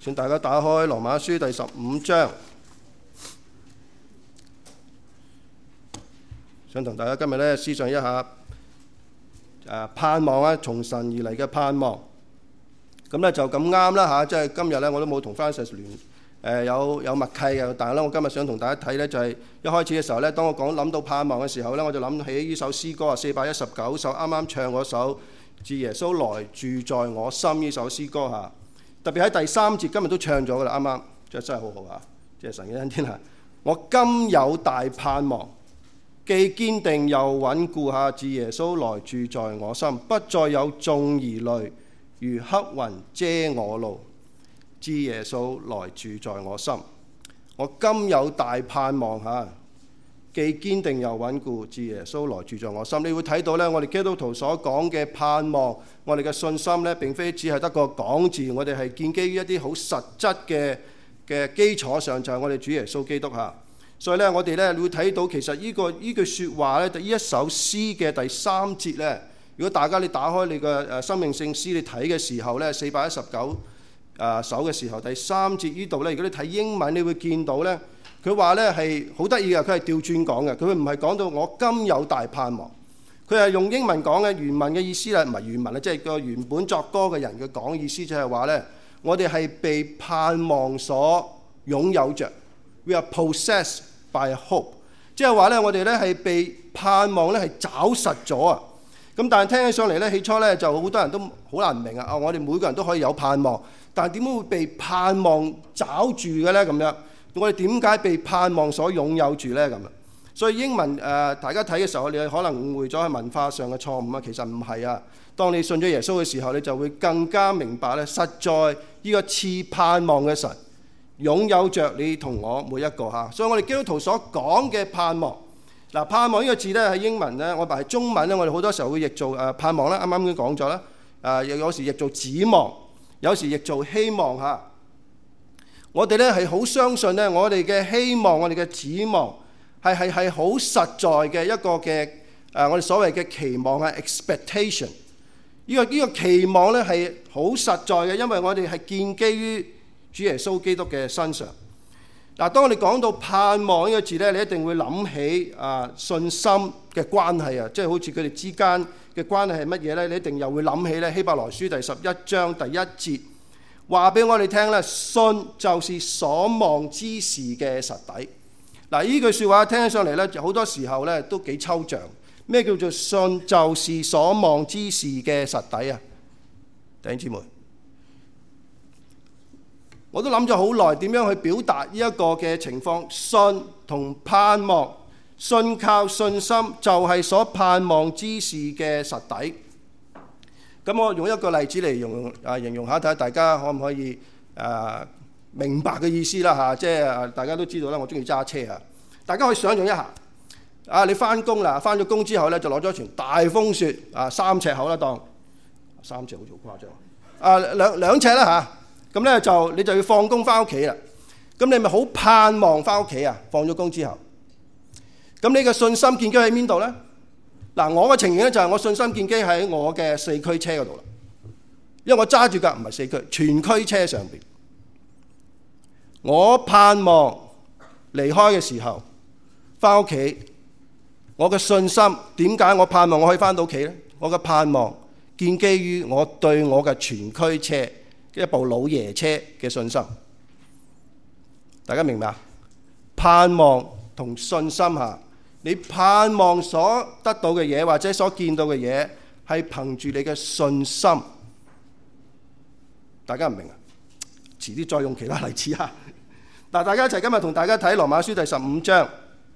請大家打開羅馬書第15章，想同大家今日咧思想一下盼望啊，從神而嚟嘅盼望。咁咧就咁啱啦嚇，即係今日咧我都冇同 Francis 有默契嘅，但係咧我今日想同大家睇咧就係一開始嘅時候咧，當我諗到盼望嘅時候咧，我就諗起呢首詩歌啊，419首啱啱唱嗰首自耶穌來住在我心呢首詩歌嚇。特別喺第3節，今日都唱咗噶啦，啱啱真係好好啊！即係神嘅恩典啊！我今有大盼望，既堅定又穩固下，自耶穌來住在我心，不再有眾疑慮，如黑雲遮我路，自耶穌來住在我心。我今有大盼望下，既堅定又穩固，自耶穌來住在我心。你會睇到呢，我哋基督徒所講嘅盼望，我哋嘅信心呢，並非只係得個講字，我哋係建基於一啲好實質嘅基礎上，就係我哋主耶穌基督嚇。所以呢，我哋呢會睇到其實呢句説話呢，呢一首詩嘅第3節呢，如果大家你打開你嘅生命聖詩你睇嘅時候呢，419首嘅時候第3節呢度呢，如果你睇英文，你會見到呢。佢話呢係好得意嘅，佢係調轉講嘅，佢唔係講到我今有大盼望，佢係用英文講嘅，原文嘅意思啦，唔係原文啦，即係個原本作歌嘅人嘅講意思就係話呢，我哋係被盼望所擁有着 ，we are possessed by hope， 即係話呢，我哋呢係被盼望呢係找實咗啊！咁但係聽起上嚟呢，起初呢就好多人都好難明啊！我哋每個人都可以有盼望，但係點解會被盼望找住嘅呢？咁樣？我哋點解被盼望所擁有住呢？咁啊，所以英文大家睇嘅時候，你可能誤會咗係文化上嘅錯誤啊。其實唔係啊。當你信咗耶穌嘅時候，你就會更加明白咧，實在呢個賜盼望嘅神擁有着你同我每一個嚇。所以我哋基督徒所講嘅盼望，嗱，盼望呢個字咧喺英文咧，我話係中文咧，我哋好多時候會譯做盼望啦。啱啱已經講咗啦。有時譯做指望，有時譯做希望嚇。我哋咧係好相信咧，我哋嘅希望，我哋嘅指望係好實在嘅一個嘅我哋所謂嘅期望係 expectation。呢個期望咧係好實在嘅，因為我哋係建基於主耶穌基督嘅身上。嗱，當我哋講到盼望呢個字咧，你一定會諗起信心嘅關係啊，即係好似佢哋之間嘅關係係乜嘢咧？你一定又會諗起咧希伯來書第11章第1節。話俾我哋聽咧，信就是所望之事嘅實底。嗱，呢句説話聽起上嚟咧，就好多時候咧都幾抽象。咩叫做信就是所望之事嘅實底啊？弟兄姊妹，我都諗咗好耐，點樣去表達呢一個嘅情況？信同盼望，信靠信心就係所盼望之事嘅實底。咁我用一個例子嚟形容下，睇下大家可唔可以明白嘅意思啦嚇。即係大家都知道啦，我中意揸車啊。大家可以想象一下，你翻工啦，翻咗工之後咧就攞咗一船大風雪3尺厚啦，當3尺好似好誇張兩尺啦嚇。咁咧你就要放工翻屋企啦。咁你咪好盼望翻屋企啊？放咗工之後，咁你嘅信心建基喺邊度咧？嗱，我嘅情形咧就係我信心建基喺我嘅4驅車嗰度啦，因為我揸住架唔係4驅全驅車上邊。我盼望離開嘅時候翻屋企，我嘅信心點解我盼望我可以翻到屋企咧？我嘅盼望建基於我對我嘅全驅車一部老爺車嘅信心。大家明白？盼望同信心下。你盼望所得到嘅嘢，或者所見到嘅嘢，係憑住你嘅信心。大家唔明啊？遲啲再用其他例子啊！嗱，大家一齊今日同大家睇羅馬書第15章。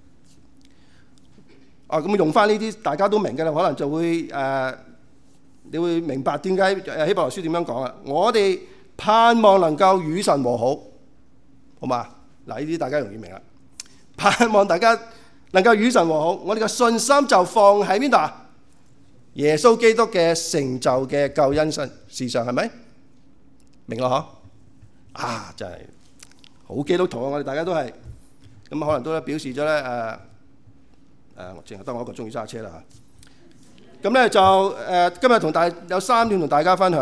咁用翻呢啲大家都明嘅啦，可能就會你會明白點解希伯來書點樣講啊？我哋盼望能夠與神和好，好嘛？嗱，呢啲大家容易明啦。盼望大家能夠與神和好，我哋嘅信心就放喺邊度啊？耶穌基督嘅成就嘅救恩事上，係咪明咯？嗬真係好基督徒啊！我哋大家都係咁，可能都表示咗咧我淨係得我一個中意揸車啦嚇。咁咧就今日有3點同大家分享。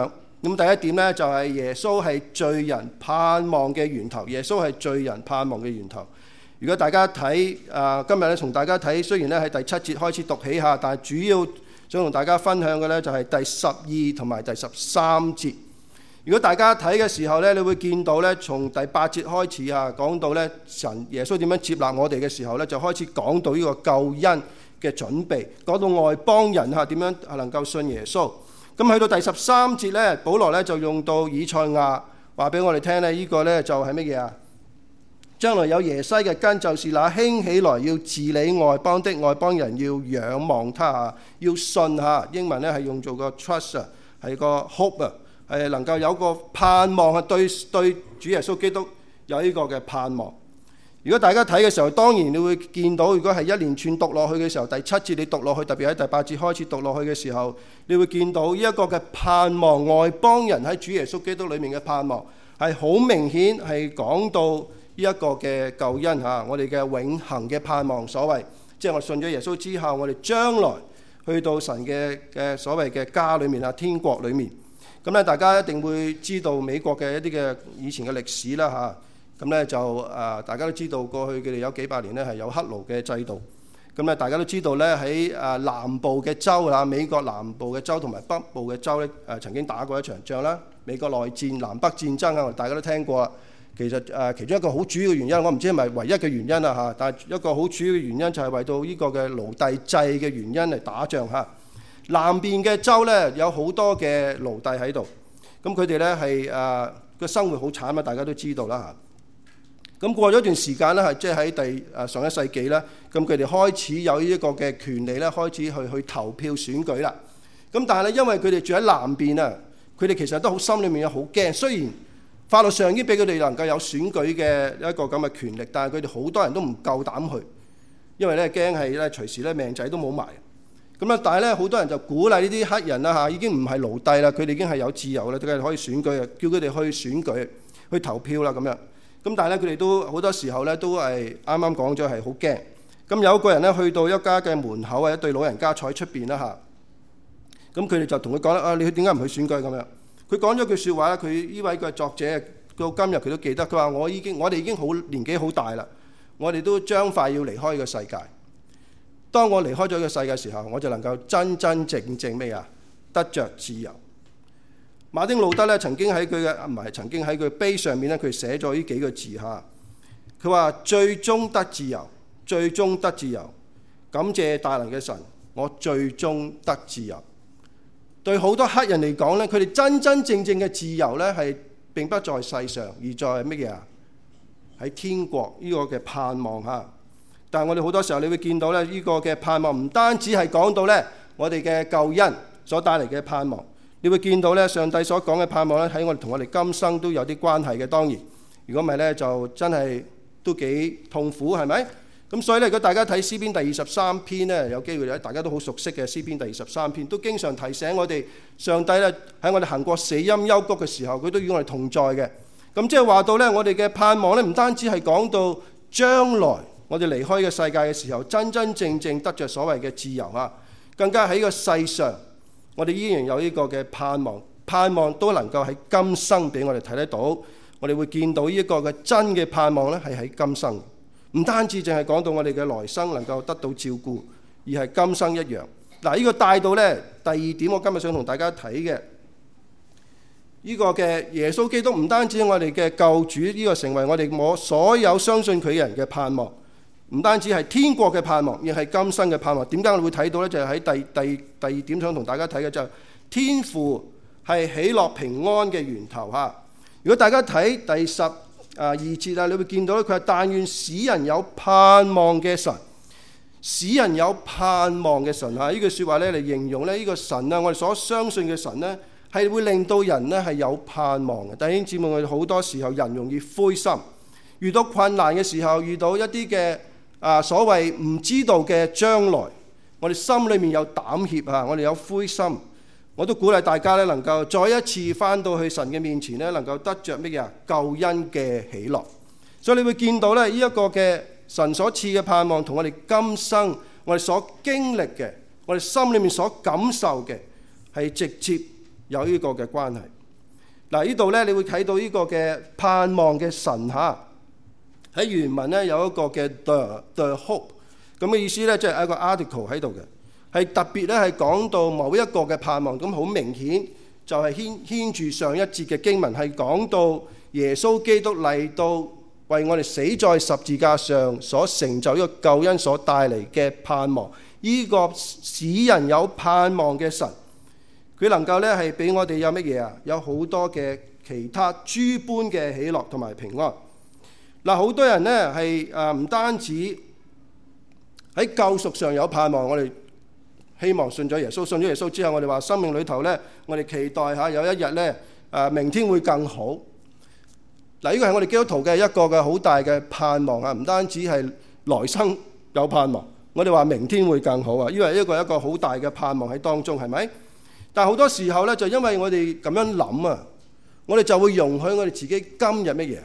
咁第一點呢，就係耶穌係罪人盼望嘅源頭。耶穌係罪人盼望嘅源頭。如果大家睇今日咧，同大家睇，雖然咧喺第7節開始讀起下，但係主要想同大家分享嘅咧就係第12同埋第13節。如果大家睇嘅時候咧，你會見到咧，從第8節開始講到咧神耶穌點樣接納我哋嘅時候咧，就開始講到呢個救恩嘅準備，講到外邦人點樣能夠信耶穌。咁去到第13節咧，保羅咧就用到以賽亞話俾我哋聽咧，呢個咧就係乜嘢啊？將來有耶西嘅根，就是那興起來要治理外邦的，外邦人要仰望他要信英文咧係用做個 trust 係個 hope 係能夠有個盼望對主耶穌基督有呢個嘅盼望。如果大家睇嘅時候，當然你會見到，如果係一連串讀落去嘅時候，第7節你讀落去，特別喺第8節開始讀落去嘅時候，你會見到呢一個嘅盼望，外邦人喺主耶穌基督裏面嘅盼望係好明顯係講到呢一個嘅救恩我哋嘅永恆嘅盼望，所謂即係我信咗耶穌之後，我哋將來去到神嘅所謂嘅家裏面天國裏面。咁咧，大家一定會知道美國嘅一啲嘅以前嘅歷史啦咁咧就大家都知道過去佢哋有幾百年咧係有黑奴嘅制度。咁咧大家都知道咧喺南部嘅州美國南部嘅州同埋北部嘅州咧曾經打過一場仗啦，美國內戰、南北戰爭大家都聽過啦。其實其中一個好主要嘅原因，我唔知係咪唯一嘅原因但係一個好主要嘅原因就係為到呢個嘅奴隸制嘅原因嚟打仗南邊嘅州咧有好多嘅奴隸喺度，咁佢哋咧係個生活好慘大家都知道啦咁過咗一段時間咧，即係喺上一世紀啦，咁佢哋開始有呢一個嘅權利咧，開始去投票選舉啦。咁但係咧，因為佢哋住喺南邊佢哋其實都好心裏面好驚。雖然法律上已經俾佢哋能夠有選舉嘅一個咁嘅權力，但係佢哋好多人都唔夠膽去，因為咧驚係咧隨時咧命仔都冇埋。咁但係咧好多人就鼓勵呢啲黑人已經唔係奴隸啦，佢哋已經係有自由啦，佢哋可以選舉叫佢哋去選舉去投票啦咁樣。咁但係咧，佢哋都好多時候咧，都係啱啱講咗係好驚。咁有一個人咧，去到一家嘅門口一對老人家坐喺出邊啦咁佢哋就同佢講啦，你點解唔去選舉咁樣？佢講咗句説話咧，佢呢位嘅作者到今日佢都記得。佢話我哋已經好年紀好大啦，我哋都將快要離開呢個世界。當我離開咗呢個世界嘅時候，我就能夠真真正正咩得着自由。馬丁路德咧曾經喺佢碑上面咧，佢寫咗呢幾個字佢話最終得自由，最終得自由，感謝大能嘅神，我最終得自由。對好多黑人嚟講咧，佢哋真真正正嘅自由咧係並不在世上，而在乜嘢喺天國呢個嘅盼望但係我哋好多時候你會見到咧，呢個嘅盼望唔單止係講到咧我哋嘅救恩所帶嚟嘅盼望。你會見到咧，上帝所講嘅盼望咧，喺我哋同我哋今生都有啲關係嘅。當然，如果唔係咧，就真係都幾痛苦，係咪？咁所以咧，如果大家睇詩篇第23篇咧，有機會咧，大家都好熟悉嘅詩篇第23篇，都經常提醒我哋，上帝咧喺我哋行過死蔭幽谷嘅時候，佢都與我哋同在嘅。咁即係話到咧，我哋嘅盼望咧，唔單止係講到將來我哋離開嘅世界嘅時候，真真正正得着所謂嘅自由更加喺個世上。我哋依然有呢個嘅盼望，盼望都能夠喺今生俾我哋睇得到。我哋會見到呢一個嘅真嘅盼望咧，係喺今生，唔單止淨係講到我哋嘅來生能夠得到照顧，而係今生一樣。嗱，呢個帶到咧第二點，我今日想同大家睇嘅呢個嘅耶穌基督，唔單止我哋嘅救主，呢個成為我哋所有相信佢嘅人嘅盼望。唔單止係天國嘅盼望，亦係今生嘅盼望。點解我會睇到呢？就係喺第二點想同大家睇嘅就係天父係喜樂平安嘅源頭如果大家睇第12節你會見到佢話但願使人有盼望嘅神，使人有盼望嘅神呢句説話呢嚟形容呢個神我哋所相信嘅神呢係會令到人呢係有盼望嘅。弟兄姊妹，我哋好多時候人容易灰心，遇到困難嘅時候，遇到一啲嘅所謂唔知道嘅將來，我哋心裏面有膽怯我哋有灰心。我都鼓勵大家咧，能夠再一次翻到去神嘅面前咧，能夠得着乜嘢救恩嘅喜樂。所以你會見到咧，呢一個嘅神所賜嘅盼望，同我哋今生我哋所經歷嘅，我哋心裏面所感受嘅，係直接有呢個嘅關係。 嗱，呢度咧你會睇到呢個嘅盼望嘅神嚇，喺原文咧有一個嘅 the hope， 咁嘅意思咧即係一個 article 喺度嘅，係特別咧係講到某一個嘅盼望，咁好明顯就係牽住上一節嘅經文，係講到耶穌基督嚟到為我哋死在十字架上所成就呢個救恩所帶嚟嘅盼望。呢個使人有盼望嘅神，佢能夠咧係俾我哋有乜嘢啊？有好多嘅其他諸般嘅喜樂同埋平安。嗱，好多人呢係唔單止喺救贖上有盼望，我哋希望信咗耶穌，信咗耶穌之後，我哋話生命裏頭呢，我哋期待下有一日呢，明天會更好。嗱，呢個係我哋基督徒嘅一個嘅好大嘅盼望啊！唔單止係來生有盼望，我哋話明天會更好啊！因為一個好大嘅盼望喺當中，係咪？但係好多時候呢，就因為我哋咁樣諗啊，我哋就會容許我哋自己今日乜嘢？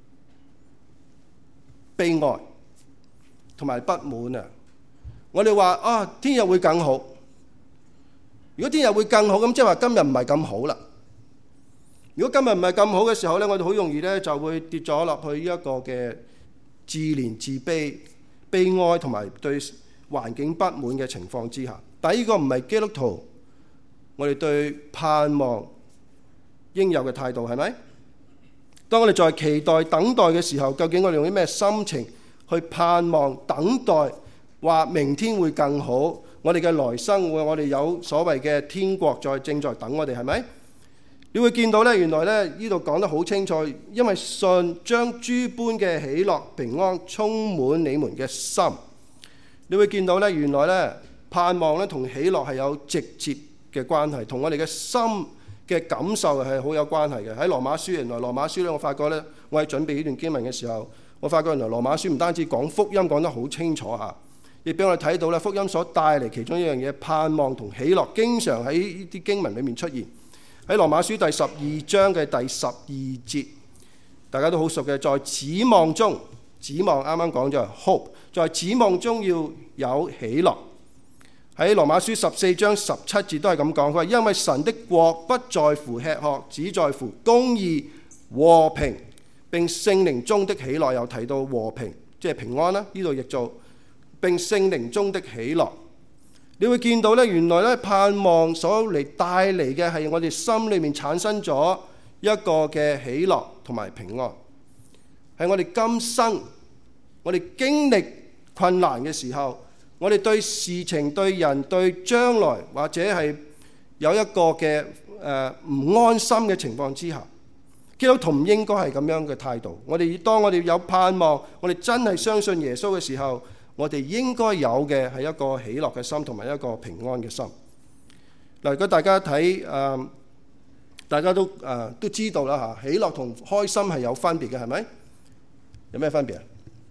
悲哀同埋不滿啊！我哋話啊，聽日會更好。如果聽日會更好，咁即係話今日唔係咁好啦。如果今日唔係咁好嘅時候呢，我哋好容易呢就會跌咗落去呢一個嘅自憐自卑、悲哀同埋對環境不滿嘅情況之下。但係呢個唔係基督徒我哋對盼望應有嘅態度，係咪？當我哋在期待等待嘅時候，究竟我哋用啲咩心情去盼望等待，話明天會更好？我哋嘅來生會，我哋有所謂嘅天國正在等我哋，係咪？你會見到呢，原來呢度講得好清楚，因為信將諸般嘅喜樂平安充滿你們嘅心。你會見到呢，原來呢盼望呢同喜樂係有直接嘅關係，同我哋嘅心嘅感受係好有關係嘅。喺羅馬書，原來羅馬書呢，我發覺呢，我喺準備呢段經文嘅時候，我發覺原來羅馬書唔單止講福音講得好清楚嚇，亦俾我哋睇到呢福音所帶嚟其中一樣嘢，盼望同喜樂經常喺呢啲經文裏面出現。喺羅馬書第12章嘅第12節，大家都好熟嘅，在指望中，指望啱啱講咗 hope， 在指望中要有喜樂。喺羅馬書14章17節都係咁講，佢話因為神的國不在乎吃喝，只在乎公義、和平並聖靈中的喜樂。又提到和平，即係平安啦，呢度譯做並聖靈中的喜樂。你會見到呢，原來呢盼望所嚟帶嚟嘅係我哋心裏面產生咗一個嘅喜樂同埋平安，係我哋今生我哋經歷困難嘅時候，我哋對事情、對人、對將來或者係有一個嘅唔安心嘅情況之下，基督徒唔應該係咁樣嘅態度。當我哋有盼望，我哋真係相信耶穌嘅時候，我哋應該有嘅係一個喜樂嘅心同埋一個平安嘅心。嗱，如果大家睇大家都知道啦嚇，喜樂同開心係有分別嘅，係咪？有咩分別啊？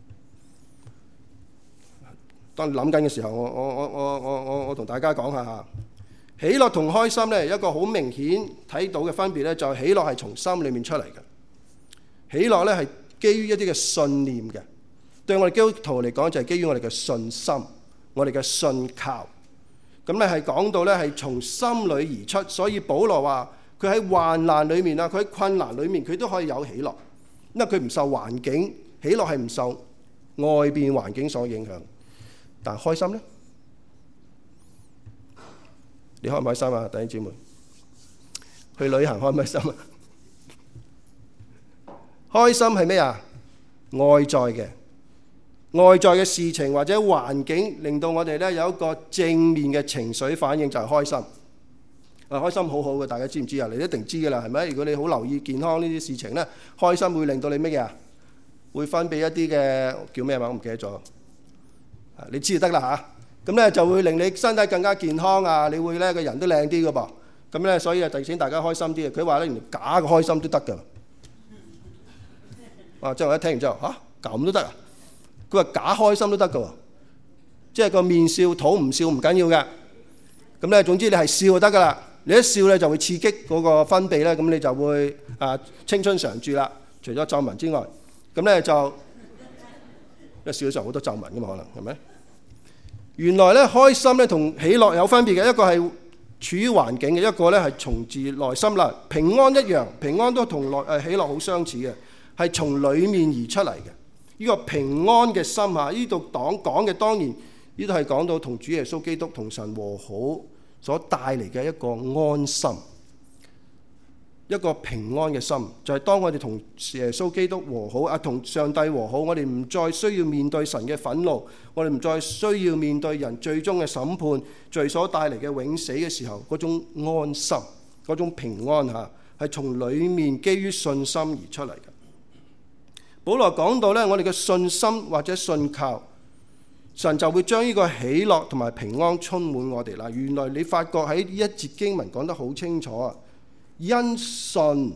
當你諗緊嘅時候，我同大家講下嚇，喜樂同開心呢，一個好明顯睇到嘅分別呢，就係喜樂係從心裏面出嚟嘅，喜樂呢係基於一啲嘅信念嘅。對我哋基督徒嚟講，就係基於我哋嘅信心，我哋嘅信靠。咁咧係講到咧係從心裏而出，所以保羅話佢喺患難裏面啊，佢喺困難裏面，佢都可以有喜樂，因為佢唔受環境，喜樂係唔受外邊環境所影響。但開心咧，你開唔開心啊，弟兄姊妹？去旅行開唔開心啊？開心係咩啊？外在嘅事情或者環境令到我哋咧有一個正面嘅情緒反應，就係開心。開心好好嘅，大家知唔知啊？你一定知㗎啦，係咪？如果你好留意健康呢啲事情咧，開心會令到你乜嘢啊？會分泌一啲嘅叫咩話？我唔記得咗。你知就得啦嚇。咁咧就會令你身體更加健康啊！你會咧個人都靚啲㗎噃。咁咧所以啊，提醒大家開心啲。佢話咧，連假嘅開心都得㗎。即係我一聽完之後嚇，咁都得啊！佢話假開心都得㗎喎，即係個面笑肚唔笑唔緊要嘅。咁咧總之你係笑就得㗎啦。你一笑咧就會刺激嗰個分泌咧，咁你就會青春常駐啦。除咗皺紋之外，咁咧就一笑嘅時候好多皺紋㗎嘛，可能係咪？原來咧開心咧同喜樂有分別嘅，一個係處於環境嘅，一個咧係從自內心啦。平安一樣，平安都同喜樂好相似嘅，係從裡面而出嚟嘅。呢個平安嘅心啊，呢度講嘅當然呢度係講到同主耶穌基督同神和好所帶嚟嘅一個安心，一個平安嘅心，就係當我哋同耶穌基督和好啊，同上帝和好，我哋唔再需要面對神嘅憤怒，我哋唔再需要面對人最終嘅審判，罪所帶嚟嘅永死嘅時候，嗰種安心，嗰種平安嚇，係從裡面基於信心而出嚟嘅。保羅講到咧，我哋嘅信心或者信靠神，就會將呢個喜樂同埋平安充滿我哋啦。原來你發覺喺呢一節經文講得好清楚啊！因信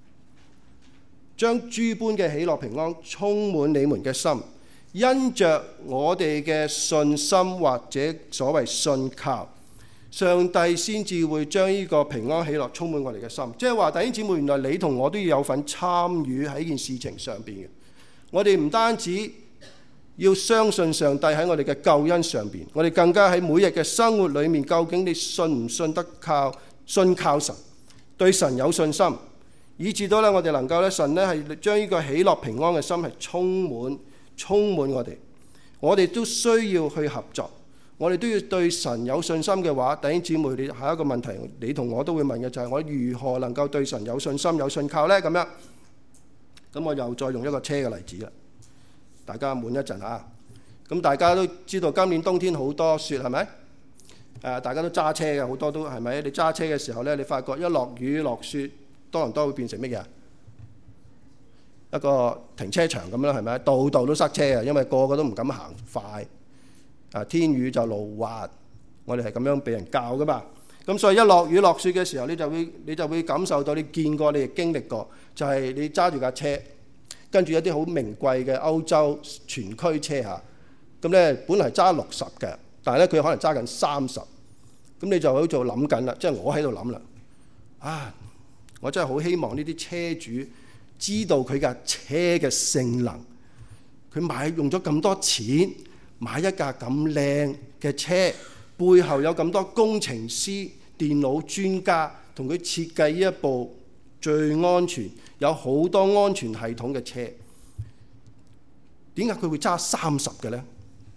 將諸般嘅喜樂平安充滿你們嘅心，因着我哋嘅信心或者所謂信靠，上帝先至會將呢個平安喜樂充滿我哋嘅心。即係話弟兄姊妹，原來你同我都要有份參與喺呢件事情上邊嘅。我哋唔單止要相信上帝喺我哋嘅救恩上邊，我哋更加喺每日嘅生活裏面，究竟你信唔信得信靠神，對神有信心，以至到咧我哋能夠咧神咧係將呢個喜樂平安嘅心係充滿我哋。我哋都需要去合作，我哋都要對神有信心嘅話，弟兄姊妹，你下一個問題你同我都會問嘅就係我如何能夠對神有信心有信靠呢？咁樣，咁我又再用一個車嘅例子啦，大家悶一陣啊。咁大家都知道今年冬天好多雪係咪？大家都揸車嘅，好多都係咪？你揸車嘅時候呢，你發覺一落雨落雪，多倫多會變成乜嘢？一個停車場咁啦，係咪？度度都塞車啊，因為個個都唔敢行快。天雨就路滑，我哋係咁樣俾人教噶嘛。咁所以一落雨落雪嘅時候，你就會感受到，你見過，你亦經歷過，就係你揸住架車，跟住一啲好名貴嘅歐洲全驅車嚇，咁呢本嚟揸60嘅。但係咧，佢可能揸緊30，咁你就喺度諗緊啦，即係我喺度諗啦。我真係好希望呢啲車主知道佢架車嘅性能，佢用咗咁多錢買一架咁靚嘅車，背後有咁多工程師、電腦專家同佢設計呢一部最安全、有好多安全系統嘅車，點解佢會揸30嘅呢？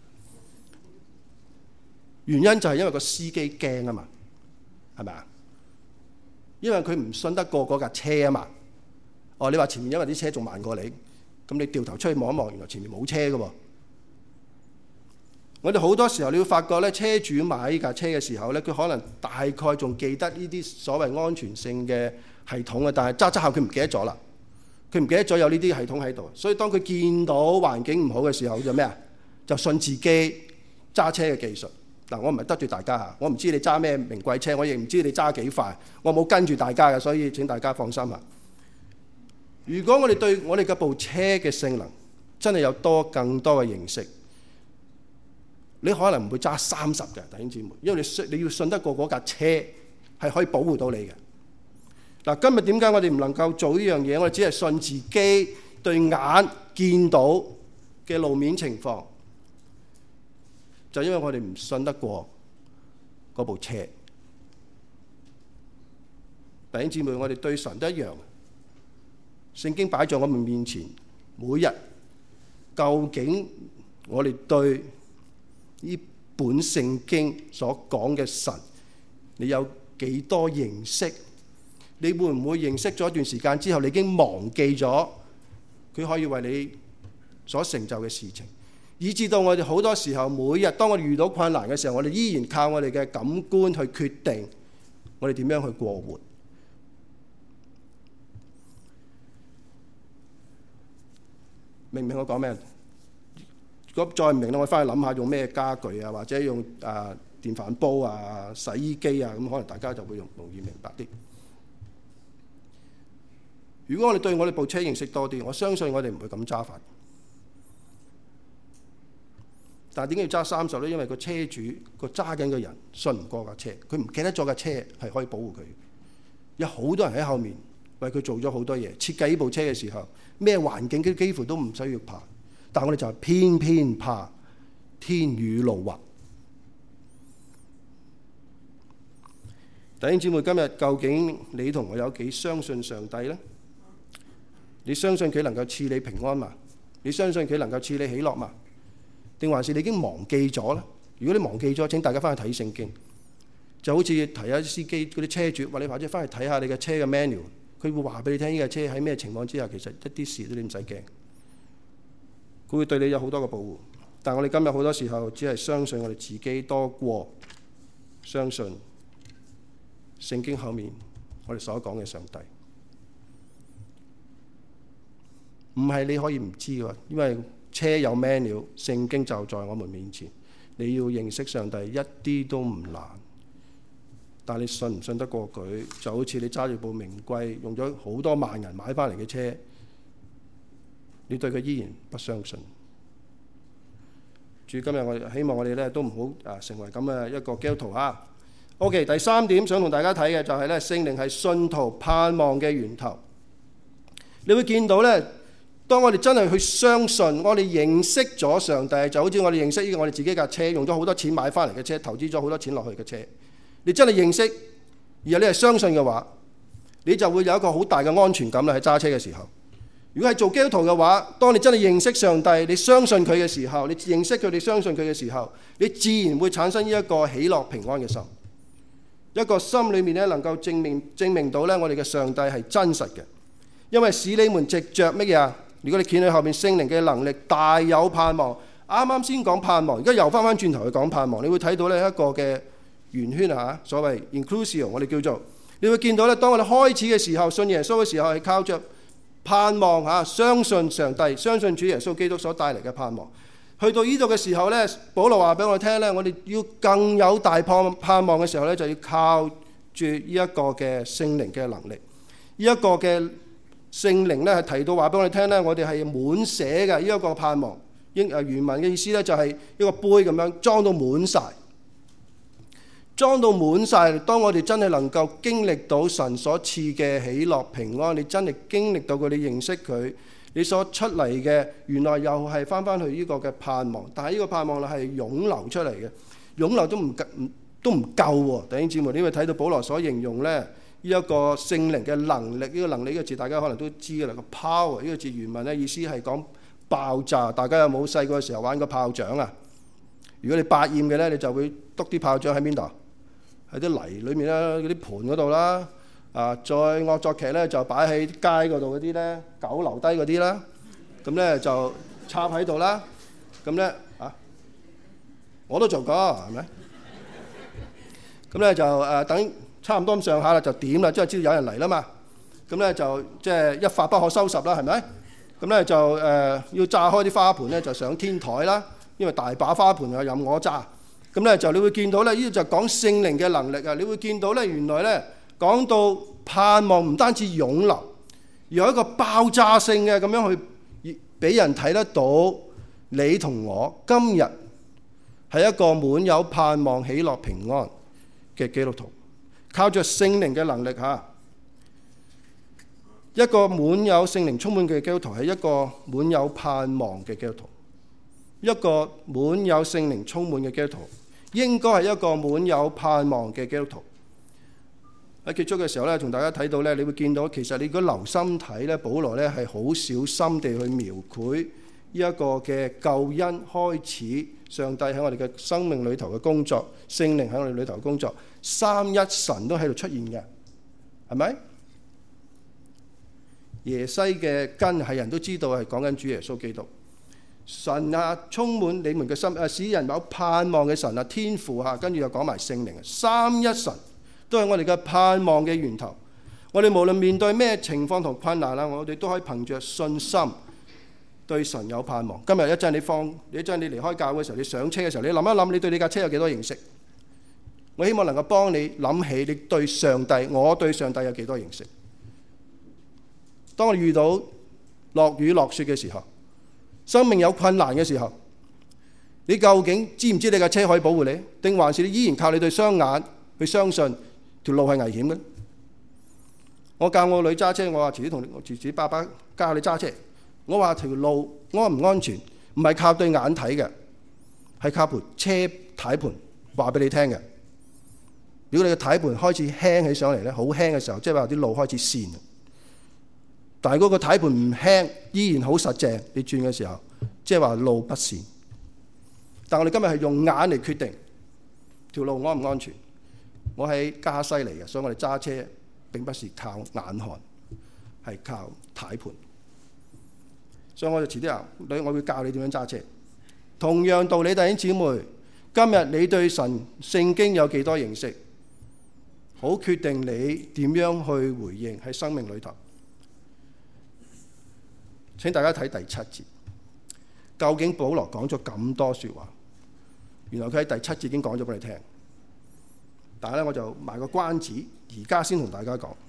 原因就係因為個司機驚啊嘛，係咪啊？因為佢唔信得過嗰架車啊嘛。你話前面因為啲車仲慢過你，咁你掉頭出去望一望，原來前面冇車嘅喎。我哋好多時候你會發覺咧，車主買呢架車嘅時候咧，佢可能大概仲記得呢啲所謂安全性嘅系統啊，但係揸下佢唔記得咗啦，佢唔記得咗有呢啲系統喺度，所以當佢見到環境唔好嘅時候，就咩啊？就信自己揸車嘅技術。我唔係得罪大家嚇，我唔知你揸咩名貴車，我亦唔知你揸幾快，我冇跟住大家嘅，所以請大家放心嚇。如果我哋對我哋嘅部車嘅性能真係有更多嘅認識，你可能唔會揸30嘅，弟兄姊妹，因為你要信得過嗰架車係可以保護到你嘅。今日點解我哋唔能夠做呢樣嘢？我哋只係信自己對眼見到嘅路面情況。就因為我哋唔信得過嗰部車。弟兄姊妹，我哋對神都一樣。聖經擺在我哋面前，每日究竟我哋對呢本聖經所講嘅神，你有幾多認識？你會唔會認識咗一段時間之後，你已經忘記咗佢可以為你所成就嘅事情？以至到我哋好多時候，每日當我哋遇到困難嘅時候，我哋依然靠我哋嘅感官去決定我哋點樣去過活。明唔明我講咩？如果再唔明咧，我翻去諗下用咩家具啊，或者用電飯煲啊、洗衣機啊，咁可能大家就會容易明白啲。如果我哋對我哋部車認識多啲，我相信我哋唔會咁揸法。但係點解要揸30呢？因為個車主個揸緊嘅人信唔過架車，佢唔記得咗架車係可以保護佢。有好多人喺後面為佢做咗好多嘢，設計呢部車嘅時候，咩環境佢幾乎都唔需要怕，但我哋就偏偏怕天雨路滑。 弟兄姊妹，今日究竟你同我有幾相信上帝呢？你相信佢能夠賜你平安嘛？你相信佢能夠賜你喜樂嘛？定還是你已經忘記咗呢？如果你忘記咗，請大家翻去睇聖經，就好似提下司機嗰啲車主，或者翻去睇下你嘅車嘅 manual， 佢會話俾你聽呢架車喺咩情況之下，其實一啲事都你唔使驚，佢會對你有好多嘅保護。但我哋今日好多時候只係相信我哋自己多過相信聖經後面我哋所講嘅上帝。唔係你可以唔知嘅，因為車有 manual，聖經就在我們面前。你要認識上帝一啲都唔難，但你信唔信得過佢？就好似你揸住部名貴用咗好多萬人買翻嚟嘅車，你對佢依然不相信。主，今日我希望我哋咧都唔好成為咁嘅一個基督徒啊。OK， 第三點想同大家睇嘅就係咧，聖靈係信徒盼望嘅源頭。你會見到咧，當我哋真係去相信，我哋認識咗上帝，就好似我哋認識呢個我哋自己架車，用咗好多錢買翻嚟嘅車，投資咗好多錢落去嘅車。你真係認識，而你係相信嘅話，你就會有一個好大嘅安全感啦。喺揸車嘅時候，如果係做基督徒嘅話，當你真係認識上帝，你相信佢嘅時候，你認識佢，你相信佢嘅時候，你自然會產生呢一個喜樂平安嘅心，一個心裏面咧能夠證明到咧我哋嘅上帝係真實嘅，因為使你們藉着乜嘢啊？如果你見到後面聖靈嘅能力大有盼望，啱啱先講盼望，而家又翻轉頭去講盼望，你會睇到呢一個嘅圓圈啊，所謂 inclusio， 我哋叫做，你會見到咧，當我哋開始嘅時候，信耶穌嘅時候係靠着盼望嚇，相信上帝，相信主耶穌基督所帶嚟嘅盼望。去到呢度嘅時候呢，保羅話俾我聽呢，我哋要更有大盼望嘅時候呢，就要靠住呢一個嘅聖靈嘅能力。呢一個嘅聖靈呢係提到話俾我哋聽呢，我哋係滿瀉嘅呢一個盼望。原文嘅意思呢，就係一個杯咁樣裝到滿晒。裝到滿晒，當我哋真係能夠經歷到神所賜嘅喜樂平安，你真係經歷到佢，你認識佢，你所出嚟嘅原來又係翻去呢個嘅盼望，但係呢個盼望係湧流出嚟嘅，湧流都唔夠喎。弟兄姊妹，你會睇到保羅所形容呢一個聖靈嘅能力，呢個能力呢個字大家可能都知㗎啦，個 power 呢個字原文呢意思係講爆炸。大家有冇細個嘅時候玩過炮仗啊？如果你百厭嘅呢，你就會篤啲炮仗喺邊度？喺啲泥裏面啦，嗰啲盤嗰度啦，再惡作劇咧就擺喺街嗰度嗰啲咧，狗留低嗰啲啦，咁咧就插喺度啦，咁咧我都做過，係咪？咁咧就等差唔多咁上下啦，就點啦，即係知道有人嚟啦嘛，咁咧就即係一發不可收拾啦，係咪？咁咧就要炸開啲花盆咧，就上天台啦，因為大把花盆又任我炸。咁咧就你會見到咧，呢度就講聖靈嘅能力啊！你會見到咧，原來咧講到盼望唔單止湧流，而有一個爆炸性嘅咁樣去俾人睇得到，你同我今日係一個滿有盼望、喜樂、平安嘅基督徒，靠着聖靈嘅能力嚇，一個滿有聖靈充滿嘅基督徒係一個滿有盼望嘅基督徒，一個滿有聖靈充滿嘅基督徒。應該係一個滿有盼望嘅基督徒。喺結束嘅時候咧，同大家睇到咧，你會見到其實你如果留心睇咧，保羅咧係好小心地去描繪呢一個嘅救恩開始，上帝喺我哋嘅生命裏頭嘅工作，聖靈喺我哋裏頭嘅工作，三一神都喺度出現嘅，係咪？耶西嘅根係人都知道係講緊主耶穌基督。神啊，充滿你們嘅心，使人有盼望嘅神啊，天父嚇，跟住又講埋聖靈，三一神都係我哋嘅盼望嘅源頭。我哋無論面對咩情況同困難啦，我哋都可以憑着信心對神有盼望。今日一陣你離開教會嘅時候，你上車嘅時候，你諗一諗，你對你架車有幾多認識？我希望能夠幫你諗起你對上帝，我對上帝有幾多認識？當我遇到落雨落雪嘅時候，生命有困難嘅時候，你究竟知唔知你架車可以保護你，定還是你依然靠你對雙眼去相信條路係危險嘅？我教我女揸車，我話遲啲同我遲爸爸教你揸車。我話條路安唔安全，唔係靠對眼睇嘅，係靠盤車軚盤話俾你聽嘅。 如果你嘅軚盤開始輕起上嚟咧，好輕嘅時候，即係話啲路開始跣。但係嗰個軚盤唔輕，依然好實淨，你轉嘅時候，即係話路不跣。但我哋今日係用眼嚟決定條路安唔安全。我喺加西嚟嘅，所以我哋揸車並不是靠眼看，係靠軚盤。所以我就遲啲我會教你點樣揸車。同樣道理，弟兄姊妹，今日你對神聖經有幾多認識，好決定你點樣去回應喺生命裏頭。請大家睇第7節，究竟保羅講咗咁多說話，原來佢喺第7節已經講咗俾你聽。但係咧，我就賣個關子，而家先同大家講，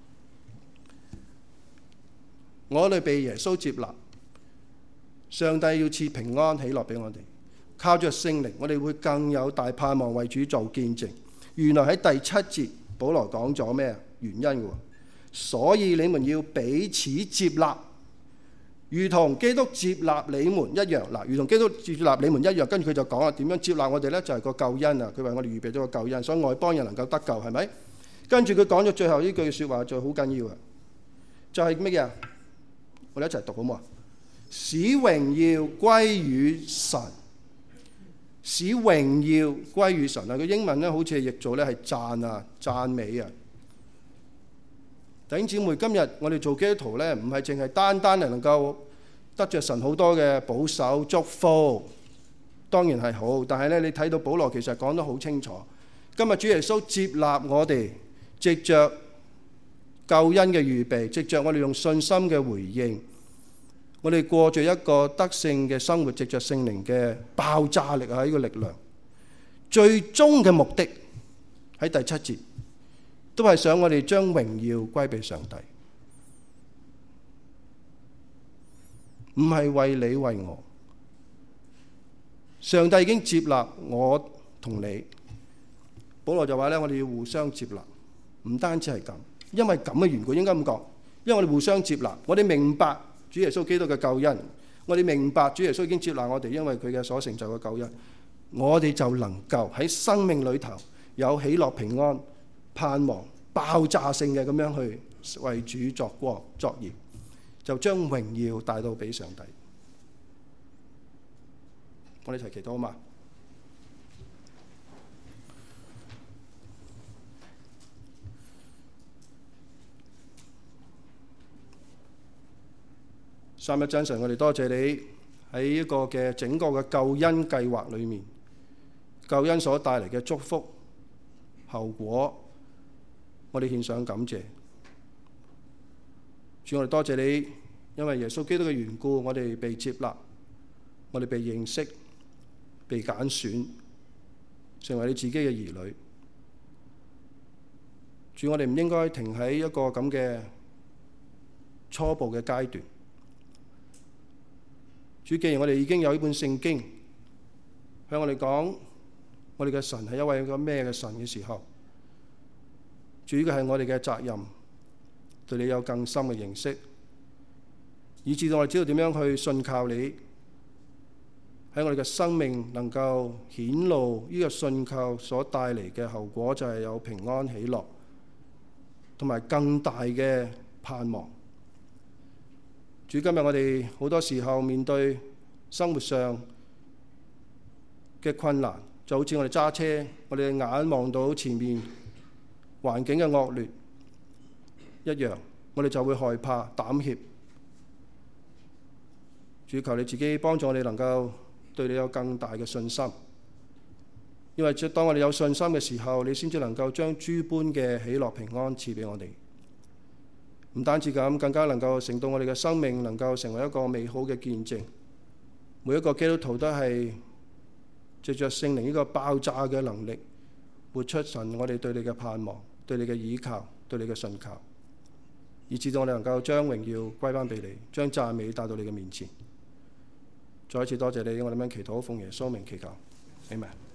我哋被耶穌接納，上帝要賜平安喜樂俾我哋，靠着聖靈，我哋會更有大盼望為主做見證。原來喺第7節，保羅講咗咩原因嘅？所以你們要彼此接納，如同基督接納你們一樣。嗱，如同基督接納你們一樣，跟住佢就講啦，點樣接納我哋呢？就係個救恩啊！佢為我哋預備咗個救恩，所以外邦人能夠得救，係咪？跟住佢講咗最後呢句說話，就好緊要啊！就係乜嘢啊？我哋一齊讀好唔好啊？使榮耀歸於神，使榮耀歸於神啊！個英文咧好似係譯做咧係讚啊、讚美啊。弟兄姊妹，今日我哋做基督徒咧，唔係淨係單單係能夠得着神好多嘅保守祝福，當然係好，但係咧你睇到保羅其實講得好清楚，今日主耶穌接納我哋，藉着救恩嘅預備，藉着我哋用信心嘅回應，我哋過住一個得勝嘅生活，藉着聖靈嘅爆炸力啊，呢個力量，最終嘅目的喺第7節。都係想我哋將榮耀歸俾上帝，唔係為你為我。上帝已經接納我同你。保羅就話咧，我哋要互相接納，唔單止係咁，因為咁嘅緣故應該咁講，因為我哋互相接納，我哋明白主耶穌基督嘅救恩，我哋明白主耶穌已經接納我哋，因為佢嘅所成就嘅救恩，我哋就能夠喺生命裏頭有喜樂平安盼望爆炸性嘅咁樣去為主作光作業，就將榮耀帶到俾上帝。我哋一齊祈禱好嘛？三一真神，我哋多謝你喺呢個嘅整個嘅救恩計劃裏面，救恩所帶嚟嘅祝福後果，我哋獻上感謝。主，我哋多謝你，因為耶穌基督嘅緣故，我哋被接納，我哋被認識，被揀選，成為你自己嘅兒女。主，我哋唔應該停喺一個咁嘅初步嘅階段。主，既然我哋已經有呢本聖經向我哋講，我哋嘅神係一位個咩嘅神嘅時候，主，呢個係我哋嘅責任，對你有更深嘅認識，以致到我哋知道點樣去信靠你，喺我哋嘅生命能夠顯露呢個信靠所帶嚟嘅後果，就係有平安喜樂，同埋更大嘅盼望。主，今日我哋好多時候面對生活上嘅困難，就好似我哋揸車，我哋眼望到前面環境嘅惡劣一樣，我哋就會害怕膽怯。主，求你自己幫助我哋能夠對你有更大嘅信心，因為當我哋有信心嘅時候，你先至能夠將諸般嘅喜樂平安賜俾我哋。唔單止咁，更加能夠成到我哋嘅生命能夠成為一個美好嘅見證。每一個基督徒都係藉着聖靈呢個爆炸嘅能力，活出神我哋對你嘅盼望，對你嘅倚靠，對你嘅信靠，以致到我哋能夠將榮耀歸翻俾你，將讚美帶到你嘅面前。再一次多謝你，我哋咁樣祈禱，奉耶穌名祈求，阿們。